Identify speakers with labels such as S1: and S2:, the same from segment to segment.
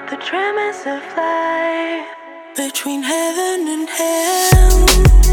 S1: The tremors of life between heaven and hell.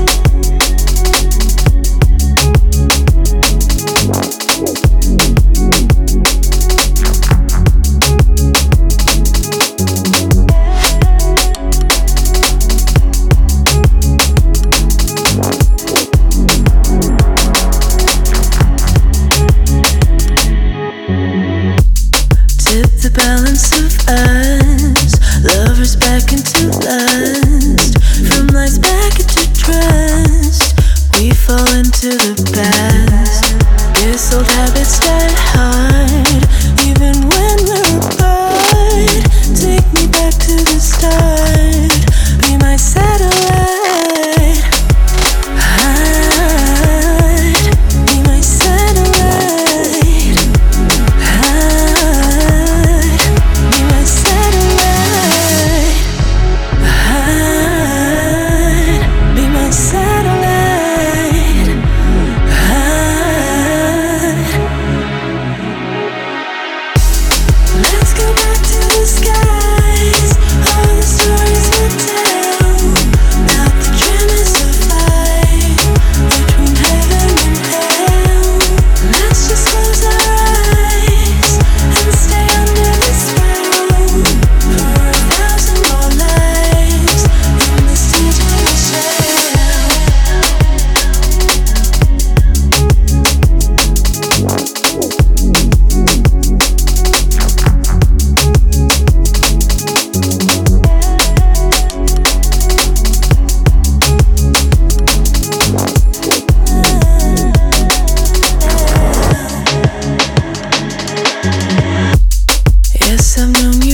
S1: Tip the balance of us, lovers back into lust, from lies back into trust. We fall into the past. Guess old habits die hard, even when we're apart. Take me back to the start, be my satellite. Hide, be my satellite. Hide, be my satellite. Hide, be my satellite. Hide. Let's go back to the skies, all the stories we'll tell, about the tremors of life between heaven and hell. Let's just close our eyes and stay under the spell for 1,000 more lives in this digital shell. Yes, I've known you